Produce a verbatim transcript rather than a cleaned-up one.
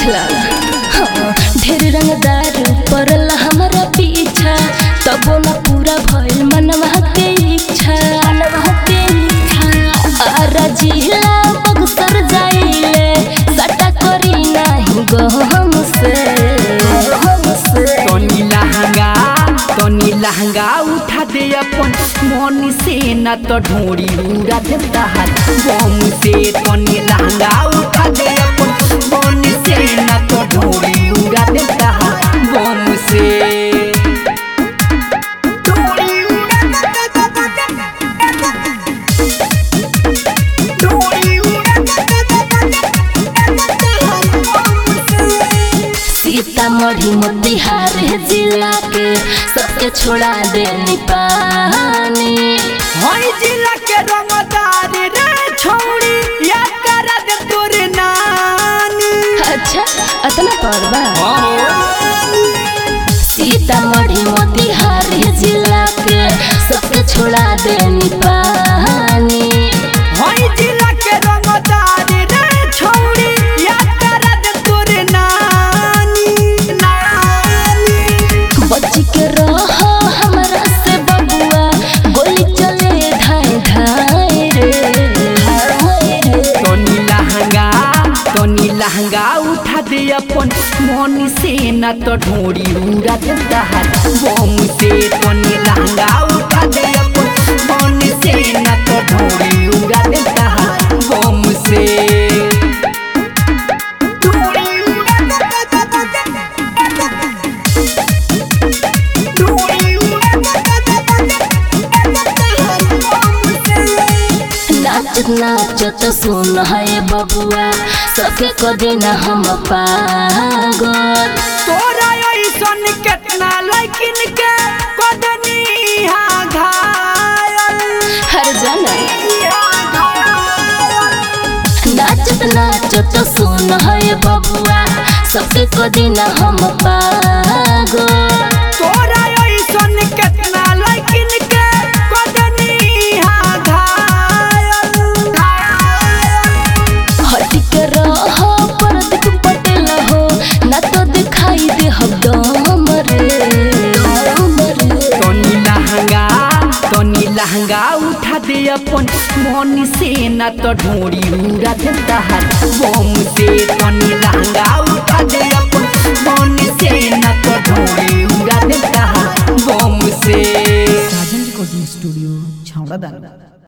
बुझला हाँ, ढेर रंगदार पड़ल हमारा पीछा तबो न पूरा भइल मनवा के इच्छा मनवा के इच्छा आरा जिला बक्सर जाइले सटा करी नहीं गहम से तनी लहंगा तनी लहंगा उठा दे अपन मन से न तो ढोरी उड़ा दे तहार बम से तनी लहंगा उठा दे अपन मन से न तो ढोरी उड़ा दे तहार बम से सीतामढ़ी मोतिहार जिला के सबके छोड़ा देनी पानी हई जिला के रंगदार रे छोड़ी याद करा दे तोर नानी। अच्छा अतना पड़बा सीतामढ़ी मोतिहार जिला के सबके छोड़ा देनी पानी हई जिला के रंगदार रे छोड़ी याद करा दे तोर नानी नानी। बच के रह हमरा से बबुआ गोली चले धाय धाय रे धाय रे तनी लहंगा तनी लहंगा उठा दे अपन मन से न तो ढोरी उड़ा दे तहार बम से तनी लहंगा उठा दे अपन मन से न तो ढोरी उड़ा दे तहार बम से नाच नाच तो सुन है बबुआ सबके को देना हम पागल तोरा ऐसन कितना लेकिन के कदनी हा घायल हर जना नाचत नाचत सुन है बबुआ सबके को देना हम पागल तोरा ऐसन कितना लेकिन के कदनी हा घायल हट के रह पर दिख पटेल हो ना तो दिखाई दे हम दम रे तनी लहंगा तनी लहंगा उठा दे अपन मन से न तो ढोरी उड़ा दे तहार बम से तनी लहंगा उठा दे अपन मन से न तो ढोरी उड़ा दे तहार बम से साजन रिकॉर्डिंग स्टूडियो छावड़ा दाना।